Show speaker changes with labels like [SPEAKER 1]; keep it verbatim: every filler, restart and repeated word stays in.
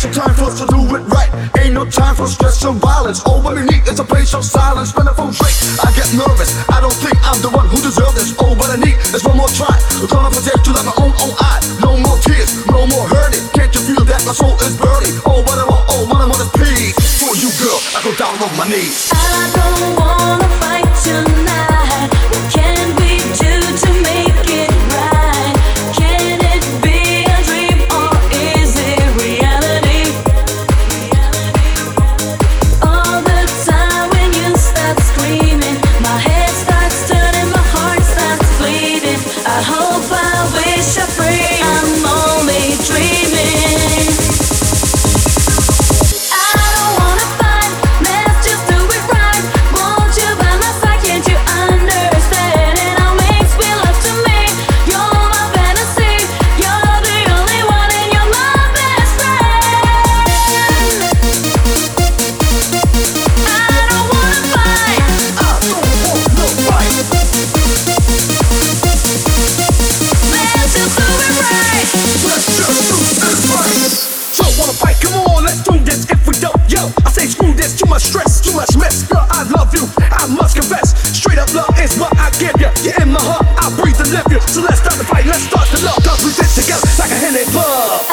[SPEAKER 1] some time for us to do it right. Ain't no time for stress and violence. All what we need is a place of silence. Spend a phone straight, I get nervous. I don't think I'm the one who deserves this. All what I need is one more try. I'm gonna protect you like my own, own eye. No more tears, no more hurting. Can't you feel that my soul is burning? All what I want, all what I want is peace. For you, girl, I go down on my knees.
[SPEAKER 2] I don't wanna fight tonight. What can we do to make it right? Can it be a dream or is it reality? All the time when you start screaming, my head starts turning, my heart starts bleeding. I hope, I wish, I pray I'm only dreaming. I don't wanna fight, let's just do it right. Won't you by my side, can't you understand? It all makes me love to me. You're my fantasy, you're the only one and you're my best friend. I don't wanna fight.
[SPEAKER 1] I don't want no fight.
[SPEAKER 2] Let's just do it right.
[SPEAKER 1] Let's just do this right. Don't wanna fight, come on, let's do this. If we don't, yo, I say screw this. Too much stress, too much mess. Girl, I love you, I must confess. Straight up love is what I give you. You're in my heart, I breathe and live you. So let's start the fight, let's start the love. Cause we sit together like a hand in glove.